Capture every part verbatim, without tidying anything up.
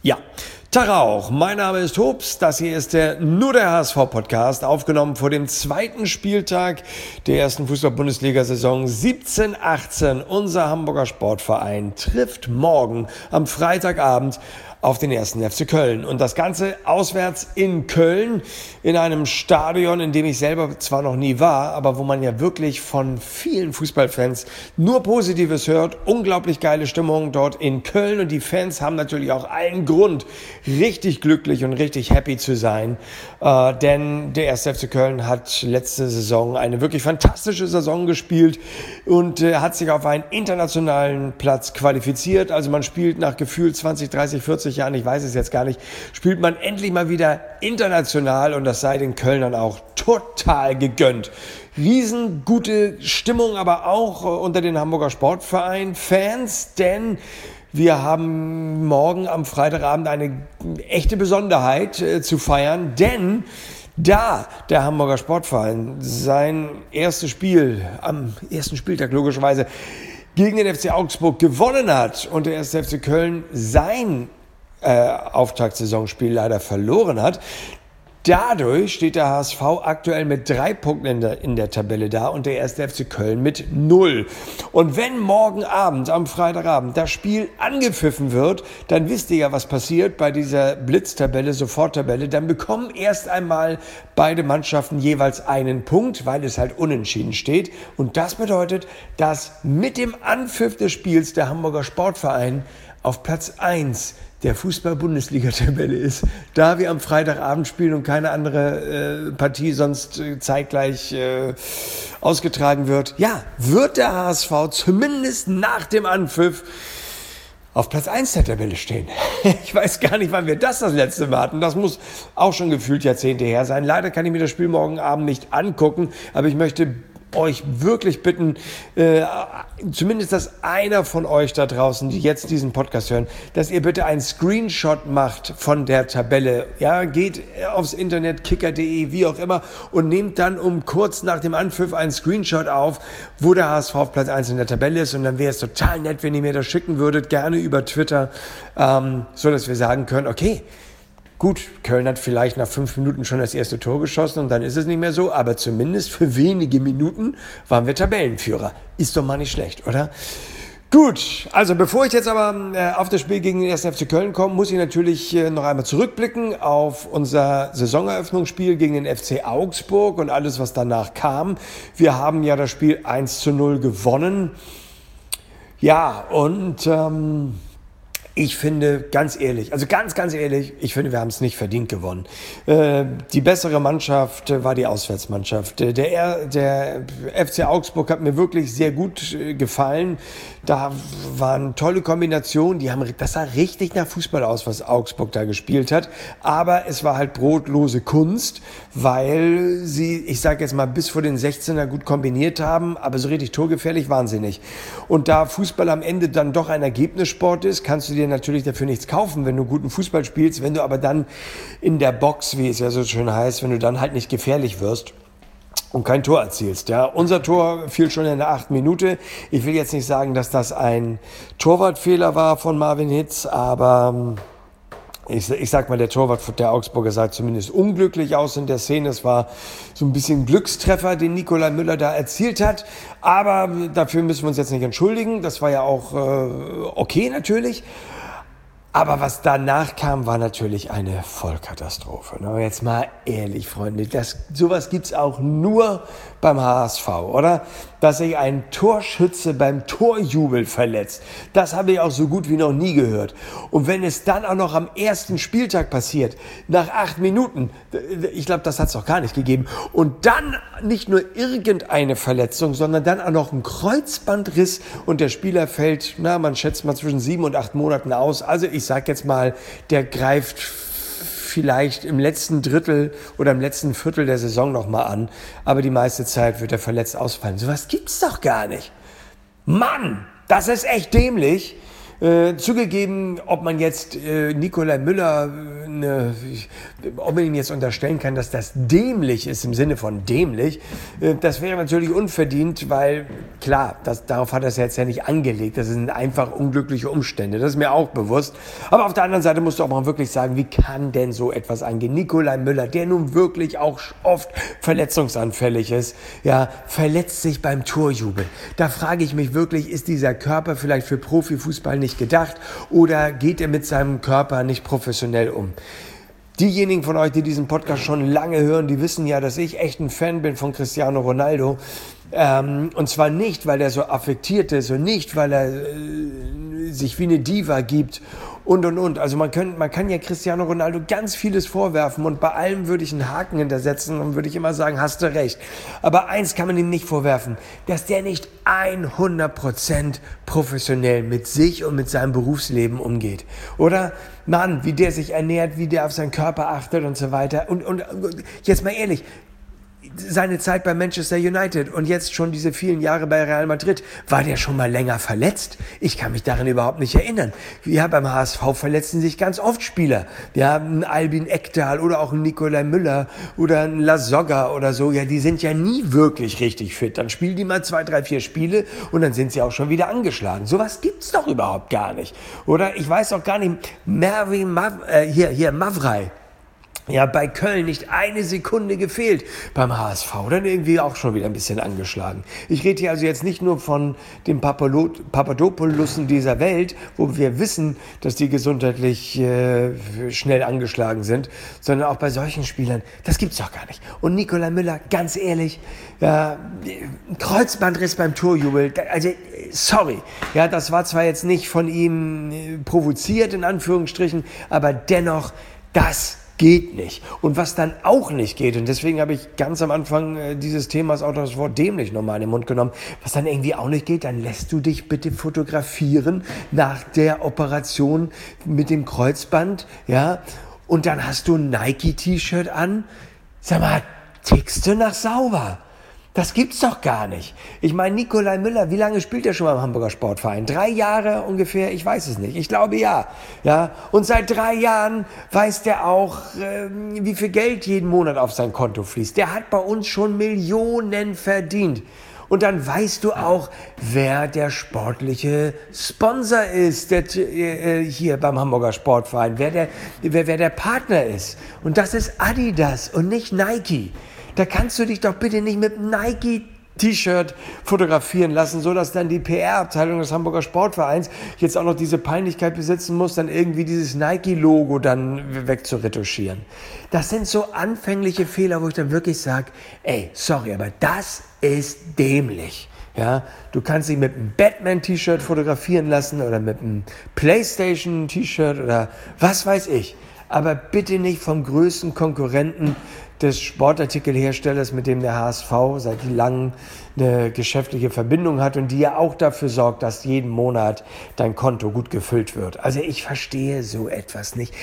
Ja, Tag auch. Mein Name ist Hobbs. Das hier ist der Nur der H S V-Podcast, aufgenommen vor dem zweiten Spieltag der ersten Fußball-Bundesliga-Saison siebzehn achtzehn. Unser Hamburger Sportverein trifft morgen am Freitagabend auf den ersten F C Köln. Und das Ganze auswärts in Köln, in einem Stadion, in dem ich selber zwar noch nie war, aber wo man ja wirklich von vielen Fußballfans nur Positives hört. Unglaublich geile Stimmung dort in Köln. Und die Fans haben natürlich auch allen Grund, richtig glücklich und richtig happy zu sein. Äh, denn der erste F C Köln hat letzte Saison eine wirklich fantastische Saison gespielt und äh, hat sich auf einen internationalen Platz qualifiziert. Also man spielt nach gefühlt zwanzig, dreißig, vierzig Jahren, ich weiß es jetzt gar nicht, spielt man endlich mal wieder international und das sei den Kölnern auch total gegönnt. Riesengute Stimmung aber auch unter den Hamburger Sportverein-Fans, denn wir haben morgen am Freitagabend eine echte Besonderheit äh, zu feiern, denn da der Hamburger Sportverein sein erstes Spiel am ersten Spieltag logischerweise gegen den F C Augsburg gewonnen hat und der erste F C Köln sein äh, Auftaktsaisonspiel leider verloren hat. Dadurch steht der H S V aktuell mit drei Punkten in der, in der Tabelle da und der erste F C Köln mit null. Und wenn morgen Abend, am Freitagabend, das Spiel angepfiffen wird, dann wisst ihr ja, was passiert bei dieser Blitztabelle, Soforttabelle. Dann bekommen erst einmal beide Mannschaften jeweils einen Punkt, weil es halt unentschieden steht. Und das bedeutet, dass mit dem Anpfiff des Spiels der Hamburger Sportverein auf Platz eins der Fußball-Bundesliga-Tabelle ist, da wir am Freitagabend spielen und keine andere äh, Partie sonst äh, zeitgleich äh, ausgetragen wird, ja, wird der H S V zumindest nach dem Anpfiff auf Platz eins der Tabelle stehen. Ich weiß gar nicht, wann wir das das letzte Mal hatten. Das muss auch schon gefühlt Jahrzehnte her sein. Leider kann ich mir das Spiel morgen Abend nicht angucken, aber ich möchte euch wirklich bitten, äh, zumindest, dass einer von euch da draußen, die jetzt diesen Podcast hören, dass ihr bitte einen Screenshot macht von der Tabelle. Ja, geht aufs Internet, kicker punkt de, wie auch immer, und nehmt dann um kurz nach dem Anpfiff einen Screenshot auf, wo der H S V auf Platz eins in der Tabelle ist. Und dann wäre es total nett, wenn ihr mir das schicken würdet, gerne über Twitter, ähm, so dass wir sagen können, okay, gut, Köln hat vielleicht nach fünf Minuten schon das erste Tor geschossen und dann ist es nicht mehr so, aber zumindest für wenige Minuten waren wir Tabellenführer. Ist doch mal nicht schlecht, oder? Gut, also bevor ich jetzt aber äh, auf das Spiel gegen den ersten F C Köln komme, muss ich natürlich äh, noch einmal zurückblicken auf unser Saisoneröffnungsspiel gegen den F C Augsburg und alles, was danach kam. Wir haben ja das Spiel eins zu null gewonnen. Ja, und Ähm, ich finde, ganz ehrlich, also ganz, ganz ehrlich, ich finde, wir haben es nicht verdient gewonnen. Äh, die bessere Mannschaft war die Auswärtsmannschaft. Der, der F C Augsburg hat mir wirklich sehr gut gefallen. Da waren tolle Kombinationen. Die haben, das sah richtig nach Fußball aus, was Augsburg da gespielt hat. Aber es war halt brotlose Kunst, weil sie, ich sage jetzt mal, bis vor den sechzehner gut kombiniert haben, aber so richtig torgefährlich waren sie nicht. Und da Fußball am Ende dann doch ein Ergebnissport ist, kannst du dir natürlich dafür nichts kaufen, wenn du guten Fußball spielst, wenn du aber dann in der Box, wie es ja so schön heißt, wenn du dann halt nicht gefährlich wirst und kein Tor erzielst. Ja, unser Tor fiel schon in der achten Minute. Ich will jetzt nicht sagen, dass das ein Torwartfehler war von Marvin Hitz, aber ich, ich sag mal, der Torwart der Augsburger sah zumindest unglücklich aus in der Szene. Es war so ein bisschen Glückstreffer, den Nikolai Müller da erzielt hat. Aber dafür müssen wir uns jetzt nicht entschuldigen. Das war ja auch äh, okay natürlich. Aber was danach kam, war natürlich eine Vollkatastrophe. Na, jetzt mal ehrlich, Freunde, das, sowas gibt's auch nur beim H S V, oder? Dass sich ein Torschütze beim Torjubel verletzt. Das habe ich auch so gut wie noch nie gehört. Und wenn es dann auch noch am ersten Spieltag passiert, nach acht Minuten, ich glaube, das hat es doch gar nicht gegeben, und dann nicht nur irgendeine Verletzung, sondern dann auch noch ein Kreuzbandriss und der Spieler fällt, na, man schätzt mal zwischen sieben und acht Monaten aus. Also ich sag jetzt mal, der greift vielleicht im letzten Drittel oder im letzten Viertel der Saison nochmal an, aber die meiste Zeit wird er verletzt ausfallen. Sowas gibt's doch gar nicht. Mann, das ist echt dämlich. Äh, zugegeben, ob man jetzt äh, Nikolai Müller äh, ob man ihm jetzt unterstellen kann, dass das dämlich ist, im Sinne von dämlich, äh, das wäre natürlich unverdient, weil klar, das, darauf hat er es jetzt ja nicht angelegt. Das sind einfach unglückliche Umstände. Das ist mir auch bewusst. Aber auf der anderen Seite musst du auch mal wirklich sagen, wie kann denn so etwas angehen? Nikolai Müller, der nun wirklich auch oft verletzungsanfällig ist, ja, verletzt sich beim Torjubel. Da frage ich mich wirklich, ist dieser Körper vielleicht für Profifußball nicht gedacht oder geht er mit seinem Körper nicht professionell um? Diejenigen von euch, die diesen Podcast schon lange hören, die wissen ja, dass ich echt ein Fan bin von Cristiano Ronaldo. Ähm, und zwar nicht, weil er so affektiert ist und nicht, weil er äh, sich wie eine Diva gibt und, und, und. Also man, könnt, man kann ja Cristiano Ronaldo ganz vieles vorwerfen und bei allem würde ich einen Haken hintersetzen und würde ich immer sagen, hast du recht. Aber eins kann man ihm nicht vorwerfen, dass der nicht hundert Prozent professionell mit sich und mit seinem Berufsleben umgeht. Oder? Mann, wie der sich ernährt, wie der auf seinen Körper achtet und so weiter. Und, und jetzt mal ehrlich, seine Zeit bei Manchester United und jetzt schon diese vielen Jahre bei Real Madrid, war der schon mal länger verletzt? Ich kann mich daran überhaupt nicht erinnern. Ja, beim H S V verletzen sich ganz oft Spieler. Wir haben einen Albin Ekdal oder auch einen Nikolai Müller oder einen Lasogga oder so. Ja, die sind ja nie wirklich richtig fit. Dann spielen die mal zwei, drei, vier Spiele und dann sind sie auch schon wieder angeschlagen. Sowas gibt's doch überhaupt gar nicht. Oder ich weiß auch gar nicht, Mervin Mav, äh, hier, hier, Mavrai. Ja, bei Köln nicht eine Sekunde gefehlt beim H S V, dann irgendwie auch schon wieder ein bisschen angeschlagen. Ich rede hier also jetzt nicht nur von den Papadopoulosen dieser Welt, wo wir wissen, dass die gesundheitlich äh, schnell angeschlagen sind, sondern auch bei solchen Spielern. Das gibt's doch gar nicht. Und Nikolai Müller, ganz ehrlich, ja, Kreuzbandriss beim Torjubel, also sorry, ja, das war zwar jetzt nicht von ihm provoziert, in Anführungsstrichen, aber dennoch, das geht nicht. Und was dann auch nicht geht, und deswegen habe ich ganz am Anfang äh, dieses Themas auch das Wort dämlich nochmal in den Mund genommen, was dann irgendwie auch nicht geht, dann lässt du dich bitte fotografieren nach der Operation mit dem Kreuzband, ja, und dann hast du ein Nike-T-Shirt an. Sag mal, tickst du nach sauber? Das gibt's doch gar nicht. Ich meine, Nikolai Müller, wie lange spielt er schon beim Hamburger Sportverein? Drei Jahre ungefähr? Ich weiß es nicht. Ich glaube ja. Ja. Und seit drei Jahren weiß der auch, äh, wie viel Geld jeden Monat auf sein Konto fließt. Der hat bei uns schon Millionen verdient. Und dann weißt du auch, wer der sportliche Sponsor ist, der, äh, hier beim Hamburger Sportverein, wer der, wer, wer der Partner ist. Und das ist Adidas und nicht Nike. Da kannst du dich doch bitte nicht mit einem Nike-T-Shirt fotografieren lassen, so dass dann die P R-Abteilung des Hamburger Sportvereins jetzt auch noch diese Peinlichkeit besitzen muss, dann irgendwie dieses Nike-Logo dann wegzuretuschieren. Das sind so anfängliche Fehler, wo ich dann wirklich sage, ey, sorry, aber das ist dämlich. Ja, du kannst dich mit einem Batman-T-Shirt fotografieren lassen oder mit einem PlayStation-T-Shirt oder was weiß ich. Aber bitte nicht vom größten Konkurrenten des Sportartikelherstellers, mit dem der H S V seit langem eine geschäftliche Verbindung hat und die ja auch dafür sorgt, dass jeden Monat dein Konto gut gefüllt wird. Also ich verstehe so etwas nicht.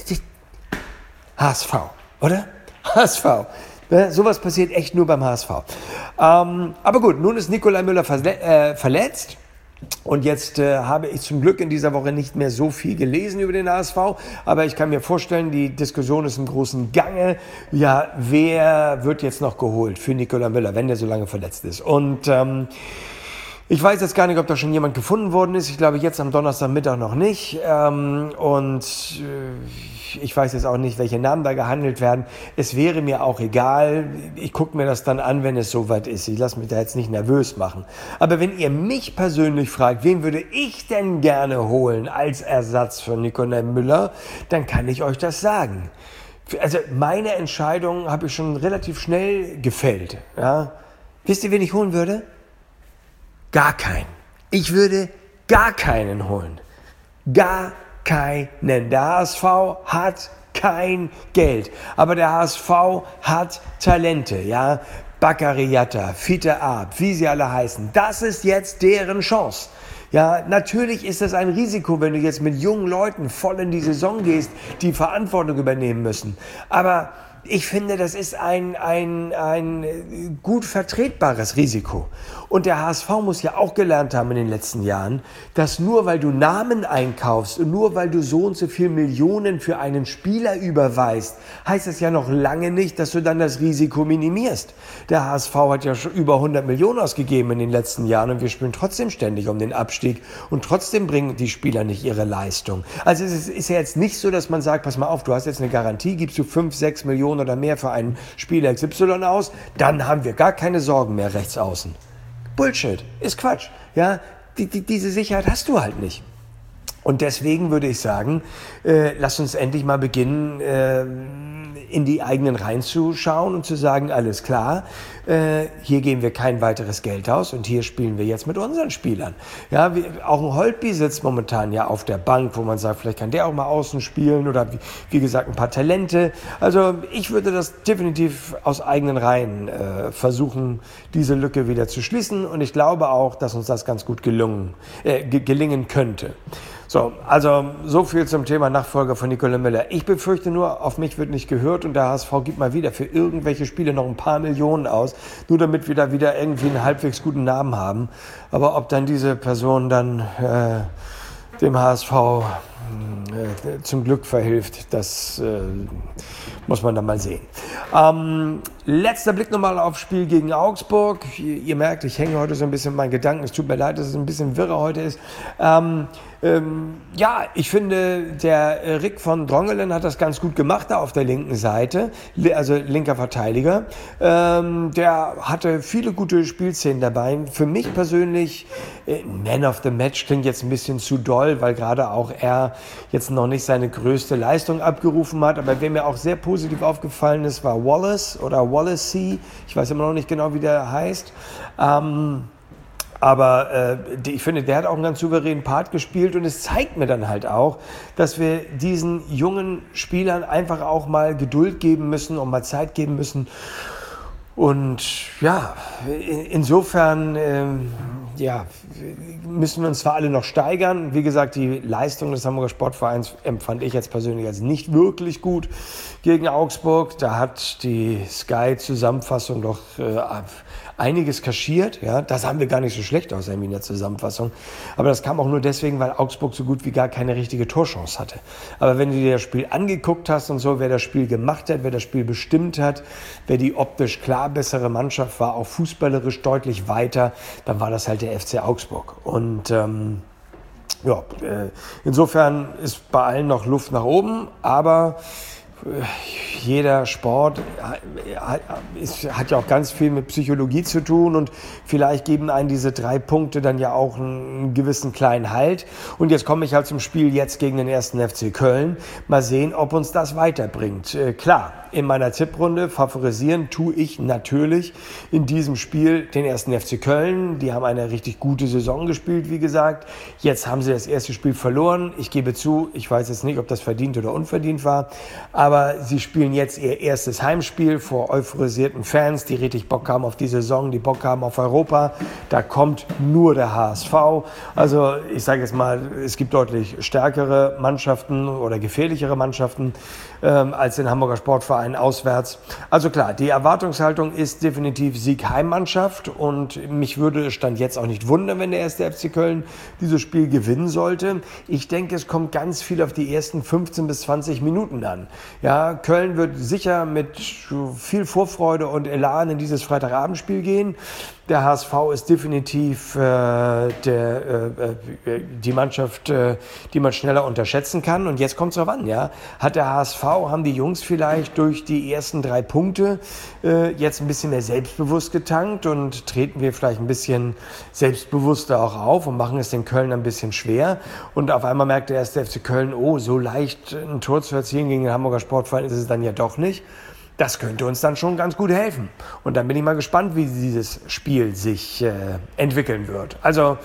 H S V, oder? H S V. Ja, sowas passiert echt nur beim H S V. Ähm, aber gut, nun ist Nikolai Müller verle- äh, verletzt. Und jetzt äh, habe ich zum Glück in dieser Woche nicht mehr so viel gelesen über den H S V, aber ich kann mir vorstellen, die Diskussion ist im großen Gange. Ja, wer wird jetzt noch geholt für Nikolai Müller, wenn der so lange verletzt ist? Und ähm, ich weiß jetzt gar nicht, ob da schon jemand gefunden worden ist. Ich glaube, jetzt am Donnerstagmittag noch nicht. Ähm, und äh, ich weiß jetzt auch nicht, welche Namen da gehandelt werden. Es wäre mir auch egal. Ich gucke mir das dann an, wenn es soweit ist. Ich lasse mich da jetzt nicht nervös machen. Aber wenn ihr mich persönlich fragt, wen würde ich denn gerne holen als Ersatz für Nikolai Müller, dann kann ich euch das sagen. Also meine Entscheidung habe ich schon relativ schnell gefällt. Ja? Wisst ihr, wen ich holen würde? Gar keinen. Ich würde gar keinen holen. Gar keinen. Der H S V hat kein Geld. Aber der H S V hat Talente, ja. Baccariata, Fiete Arp, wie sie alle heißen. Das ist jetzt deren Chance. Ja, natürlich ist das ein Risiko, wenn du jetzt mit jungen Leuten voll in die Saison gehst, die Verantwortung übernehmen müssen. Aber ich finde, das ist ein, ein, ein gut vertretbares Risiko. Und der H S V muss ja auch gelernt haben in den letzten Jahren, dass nur weil du Namen einkaufst und nur weil du so und so viel Millionen für einen Spieler überweist, heißt das ja noch lange nicht, dass du dann das Risiko minimierst. Der H S V hat ja schon über hundert Millionen ausgegeben in den letzten Jahren und wir spielen trotzdem ständig um den Abstieg und trotzdem bringen die Spieler nicht ihre Leistung. Also es ist ja jetzt nicht so, dass man sagt, pass mal auf, du hast jetzt eine Garantie, gibst du fünf, sechs Millionen oder mehr für einen Spieler X Y aus, dann haben wir gar keine Sorgen mehr rechts außen. Bullshit, ist Quatsch. Ja, die, die, diese Sicherheit hast du halt nicht. Und deswegen würde ich sagen, äh, lass uns endlich mal beginnen, äh, in die eigenen Reihen zu schauen und zu sagen, alles klar, äh, hier geben wir kein weiteres Geld aus und hier spielen wir jetzt mit unseren Spielern. Ja, wie, auch ein Holtby sitzt momentan ja auf der Bank, wo man sagt, vielleicht kann der auch mal außen spielen oder wie, wie gesagt ein paar Talente. Also ich würde das definitiv aus eigenen Reihen äh, versuchen, diese Lücke wieder zu schließen und ich glaube auch, dass uns das ganz gut gelungen, äh, ge- gelingen könnte. So, also so viel zum Thema Nachfolger von Nicolai Müller. Ich befürchte nur, auf mich wird nicht gehört und der H S V gibt mal wieder für irgendwelche Spiele noch ein paar Millionen aus, nur damit wir da wieder irgendwie einen halbwegs guten Namen haben. Aber ob dann diese Person dann äh, dem H S V äh, zum Glück verhilft, das äh, muss man dann mal sehen. Ähm, letzter Blick nochmal aufs Spiel gegen Augsburg. Ihr, ihr merkt, ich hänge heute so ein bisschen mit meinen Gedanken. Es tut mir leid, dass es ein bisschen wirrer heute ist. Ähm, ähm, ja, ich finde, der Rick von Drongelen hat das ganz gut gemacht da auf der linken Seite, also linker Verteidiger. Ähm, der hatte viele gute Spielszenen dabei. Für mich persönlich, äh, Man of the Match klingt jetzt ein bisschen zu doll, weil gerade auch er jetzt noch nicht seine größte Leistung abgerufen hat. Aber wer mir auch sehr positiv aufgefallen ist, war Wallace oder Wallacey. Ich weiß immer noch nicht genau, wie der heißt. Ähm, Aber äh, die, ich finde, der hat auch einen ganz souveränen Part gespielt und es zeigt mir dann halt auch, dass wir diesen jungen Spielern einfach auch mal Geduld geben müssen und mal Zeit geben müssen. Und ja, insofern ähm, ja, müssen wir uns zwar alle noch steigern. Wie gesagt, die Leistung des Hamburger Sportvereins empfand ich jetzt persönlich als nicht wirklich gut gegen Augsburg. Da hat die Sky-Zusammenfassung doch äh, einiges kaschiert. Ja, das haben wir gar nicht so schlecht aus in der Zusammenfassung. Aber das kam auch nur deswegen, weil Augsburg so gut wie gar keine richtige Torchance hatte. Aber wenn du dir das Spiel angeguckt hast und so, wer das Spiel gemacht hat, wer das Spiel bestimmt hat, wer die optisch klar bessere Mannschaft war, auch fußballerisch deutlich weiter, dann war das halt der F C Augsburg. Und ähm, ja, äh, insofern ist bei allen noch Luft nach oben, aber jeder Sport hat ja auch ganz viel mit Psychologie zu tun und vielleicht geben einen diese drei Punkte dann ja auch einen gewissen kleinen Halt. Und jetzt komme ich halt zum Spiel jetzt gegen den ersten F C Köln. Mal sehen, ob uns das weiterbringt. Äh, klar, in meiner Tipprunde favorisieren tue ich natürlich in diesem Spiel den ersten F C Köln. Die haben eine richtig gute Saison gespielt, wie gesagt. Jetzt haben sie das erste Spiel verloren. Ich gebe zu, ich weiß jetzt nicht, ob das verdient oder unverdient war, aber sie spielen jetzt ihr erstes Heimspiel vor euphorisierten Fans, die richtig Bock haben auf die Saison, die Bock haben auf Europa. Da kommt nur der H S V. Also ich sage jetzt mal, es gibt deutlich stärkere Mannschaften oder gefährlichere Mannschaften ähm, als den Hamburger Sportverein auswärts. Also klar, die Erwartungshaltung ist definitiv Sieg-Heimmannschaft und mich würde Stand jetzt auch nicht wundern, wenn der erste F C Köln dieses Spiel gewinnen sollte. Ich denke, es kommt ganz viel auf die ersten fünfzehn bis zwanzig Minuten an. Ja, Köln wird sicher mit viel Vorfreude und Elan in dieses Freitagabendspiel gehen. Der H S V ist definitiv äh, der, äh, die Mannschaft, äh, die man schneller unterschätzen kann. Und jetzt kommt es drauf an, ja. Hat der H S V, haben die Jungs vielleicht durch die ersten drei Punkte äh, jetzt ein bisschen mehr selbstbewusst getankt und treten wir vielleicht ein bisschen selbstbewusster auch auf und machen es den Köln ein bisschen schwer. Und auf einmal merkt der erste F C Köln, oh, so leicht ein Tor zu erzielen gegen den Hamburger Sportverein ist es dann ja doch nicht. Das könnte uns dann schon ganz gut helfen. Und dann bin ich mal gespannt, wie dieses Spiel sich äh, entwickeln wird. Also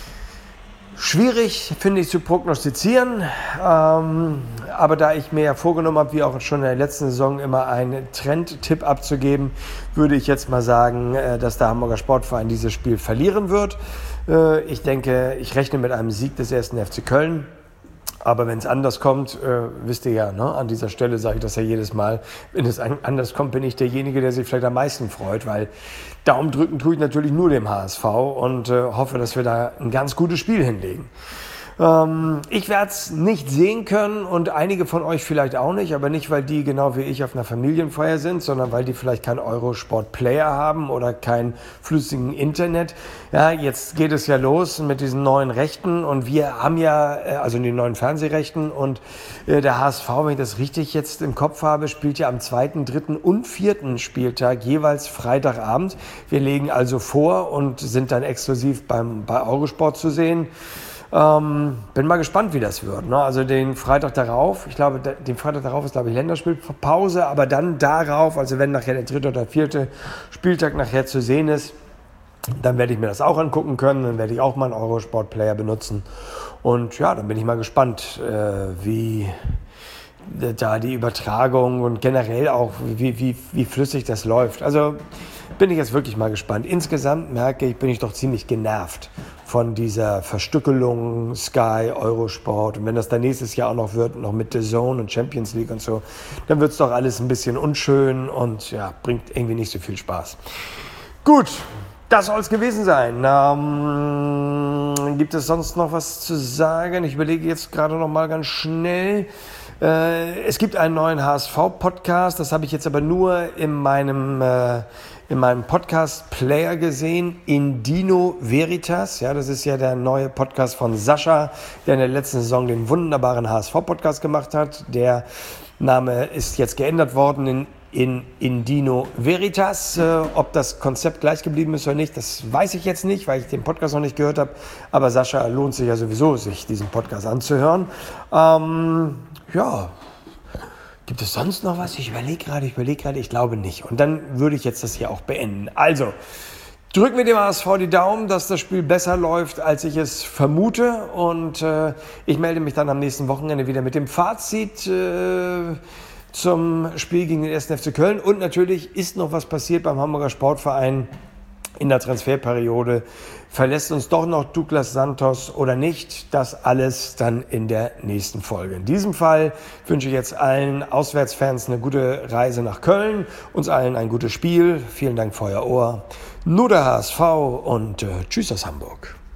schwierig, finde ich, zu prognostizieren. Ähm, aber da ich mir ja vorgenommen habe, wie auch schon in der letzten Saison, immer einen Trendtipp abzugeben, würde ich jetzt mal sagen, äh, dass der Hamburger Sportverein dieses Spiel verlieren wird. Äh, ich denke, ich rechne mit einem Sieg des ersten F C Köln. Aber wenn es anders kommt, äh, wisst ihr ja, ne? An dieser Stelle sage ich das ja jedes Mal, wenn es anders kommt, bin ich derjenige, der sich vielleicht am meisten freut, weil Daumen drücken tue ich natürlich nur dem H S V und äh, hoffe, dass wir da ein ganz gutes Spiel hinlegen. Ähm, ich werde es nicht sehen können und einige von euch vielleicht auch nicht, aber nicht, weil die genau wie ich auf einer Familienfeier sind, sondern weil die vielleicht keinen Eurosport-Player haben oder kein flüssigen Internet. Ja, jetzt geht es ja los mit diesen neuen Rechten und wir haben ja, also die neuen Fernsehrechten und äh, der H S V, wenn ich das richtig jetzt im Kopf habe, spielt ja am zweiten, dritten und vierten Spieltag jeweils Freitagabend. Wir legen also vor und sind dann exklusiv beim, bei Eurosport zu sehen. Ähm, bin mal gespannt, wie das wird. Ne? Also den Freitag darauf, ich glaube, den Freitag darauf ist, glaube ich, Länderspielpause, aber dann darauf, also wenn nachher der dritte oder vierte Spieltag nachher zu sehen ist, dann werde ich mir das auch angucken können, dann werde ich auch mal einen Eurosport-Player benutzen und ja, dann bin ich mal gespannt, äh, wie da die Übertragung und generell auch, wie, wie, wie flüssig das läuft. Also bin ich jetzt wirklich mal gespannt. Insgesamt merke ich, bin ich doch ziemlich genervt von dieser Verstückelung Sky, Eurosport. Und wenn das dann nächstes Jahr auch noch wird, noch mit The Zone und Champions League und so, dann wird es doch alles ein bisschen unschön und ja, bringt irgendwie nicht so viel Spaß. Gut, das soll es gewesen sein. Ähm, gibt es sonst noch was zu sagen? Ich überlege jetzt gerade noch mal ganz schnell. Äh, es gibt einen neuen H S V-Podcast, das habe ich jetzt aber nur in meinem, äh, in meinem Podcast-Player gesehen, Indino Veritas. Ja, das ist ja der neue Podcast von Sascha, der in der letzten Saison den wunderbaren H S V-Podcast gemacht hat. Der Name ist jetzt geändert worden in in Indino Veritas. Äh, ob das Konzept gleich geblieben ist oder nicht, das weiß ich jetzt nicht, weil ich den Podcast noch nicht gehört habe. Aber Sascha, lohnt sich ja sowieso, sich diesen Podcast anzuhören. Ähm, ja, gibt es sonst noch was? Ich überlege gerade, ich überlege gerade, ich glaube nicht. Und dann würde ich jetzt das hier auch beenden. Also, drücken wir dem H S V die Daumen, dass das Spiel besser läuft, als ich es vermute. Und äh, ich melde mich dann am nächsten Wochenende wieder mit dem Fazit äh, zum Spiel gegen den ersten F C Köln. Und natürlich ist noch was passiert beim Hamburger Sportverein in der Transferperiode. Verlässt uns doch noch Douglas Santos oder nicht? Das alles dann in der nächsten Folge. In diesem Fall wünsche ich jetzt allen Auswärtsfans eine gute Reise nach Köln, uns allen ein gutes Spiel. Vielen Dank für euer Ohr. Nur der H S V und äh, tschüss aus Hamburg.